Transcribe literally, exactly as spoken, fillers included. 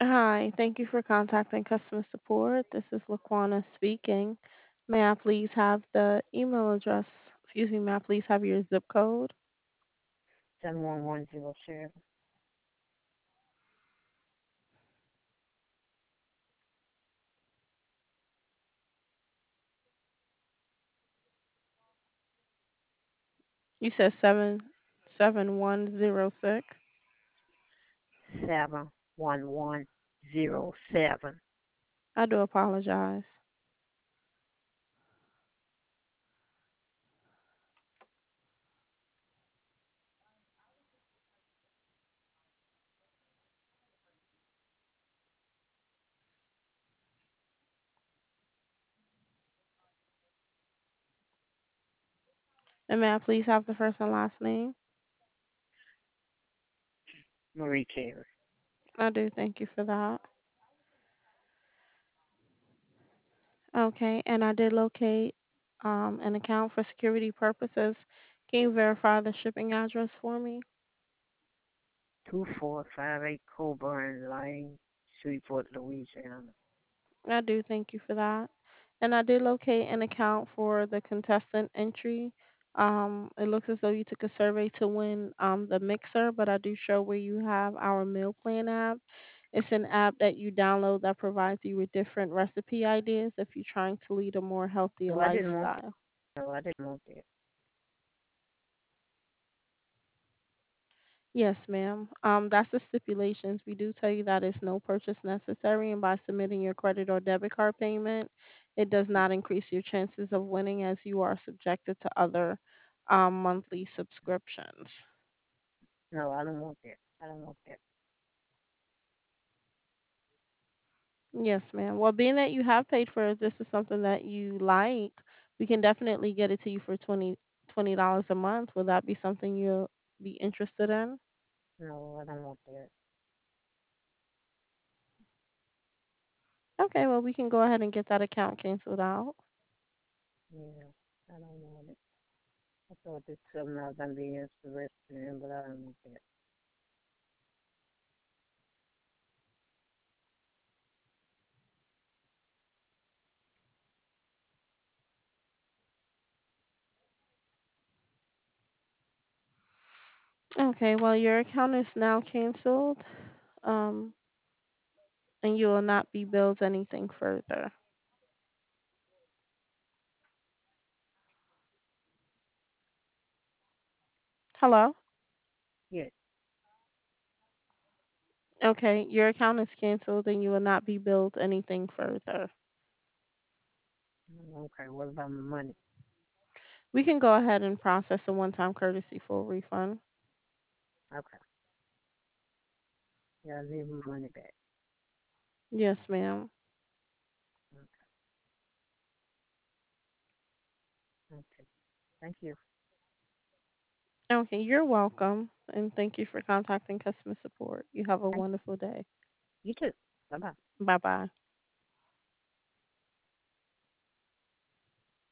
Hi, thank you for contacting customer support. This is Laquana speaking. May I please have the email address? Excuse me, may I please have your zip code? seven one one zero seven. You said seven seven one zero six. seven one one zero seven. I do apologize. And may I please have the first and last name? Marie Carey. I do thank you for that. Okay, and I did locate um, an account for security purposes. Can you verify the shipping address for me? two four five eight Coburn Lane, Shreveport, Louisiana. I do thank you for that. And I did locate an account for the contestant entry. Um, it looks as though you took a survey to win um, the mixer, but I do show where you have our meal plan app. It's an app that you download that provides you with different recipe ideas if you're trying to lead a more healthy No, I didn't want that. lifestyle. No, I didn't want that. Yes, ma'am. Um, that's the stipulations. We do tell you that it's no purchase necessary, and by submitting your credit or debit card payment, it does not increase your chances of winning as you are subjected to other um, monthly subscriptions. No, I don't want that. I don't want that. Yes, ma'am. Well, being that you have paid for it, this is something that you like, we can definitely get it to you for twenty twenty dollars a month. Would that be something you'll be interested in? No, I don't want that. Okay, well, we can go ahead and get that account canceled out. Yeah, I don't want it. I thought this was something I was gonna be interested in, but I don't want that. Okay, well, your account is now canceled. Um, and you will not be billed anything further. Hello? Yes. Okay, your account is canceled and you will not be billed anything further. Okay. What about my money? We can go ahead and process a one time courtesy full refund. Okay. Yeah, I need my money back. Yes, ma'am. Okay. Okay. Thank you. Okay, you're welcome. And thank you for contacting customer support. You have a Thank wonderful day. you too. Bye bye. Bye bye.